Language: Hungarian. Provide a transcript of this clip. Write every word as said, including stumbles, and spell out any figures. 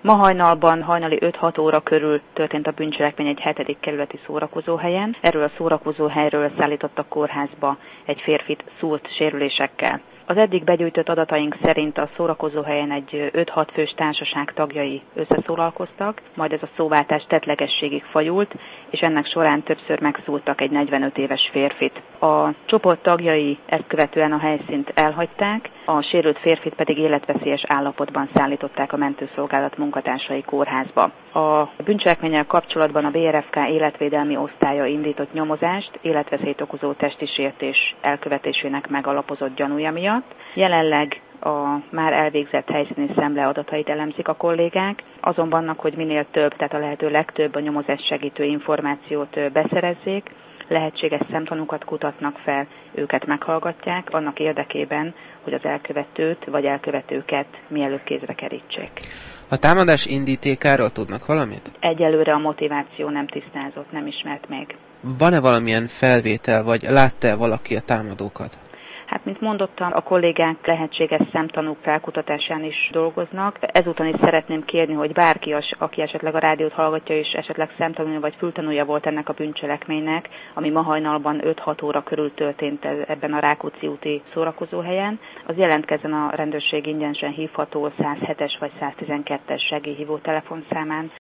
Ma hajnalban, hajnali öt-hat óra körül történt a bűncselekmény egy hetedik kerületi szórakozóhelyen. Erről a szórakozóhelyről szállítottak kórházba egy férfit szúrt sérülésekkel. Az eddig begyűjtött adataink szerint a szórakozóhelyen egy öt-hat fős társaság tagjai összeszólalkoztak, majd ez a szóváltás tettlegességig fajult, és ennek során többször megszúrtak egy negyvenöt éves férfit. A csoport tagjai ezt követően a helyszínt elhagyták, a sérült férfit pedig életveszélyes állapotban szállították a mentőszolgálat munkatársai kórházba. A bűncselekménnyel kapcsolatban a bé er ef ká életvédelmi osztálya indított nyomozást életveszélyt okozó testi sértés elkövetésének megalapozott gyanúja miatt. Jelenleg a már elvégzett helyszíni szemle adatait elemzik a kollégák, azon vannak, hogy minél több, tehát a lehető legtöbb a nyomozást segítő információt beszerezzék, lehetséges szemtanúkat kutatnak fel, őket meghallgatják, annak érdekében, hogy az elkövetőt vagy elkövetőket mielőbb kézre kerítsék. A támadás indítékáról tudnak valamit? Egyelőre a motiváció nem tisztázott, nem ismert még. Van-e valamilyen felvétel, vagy látta-e valaki a támadókat? Hát, mint mondottam, a kollégák lehetséges szemtanúk felkutatásán is dolgoznak. Ezúton is szeretném kérni, hogy bárki, aki esetleg a rádiót hallgatja, és esetleg szemtanúja vagy fültanúja volt ennek a bűncselekménynek, ami ma hajnalban öt-hat óra körül történt ebben a Rákóczi úti szórakozóhelyen, az jelentkezzen a rendőrség ingyenesen hívható száz hetes vagy száz tizenkettes segélyhívó telefonszámán.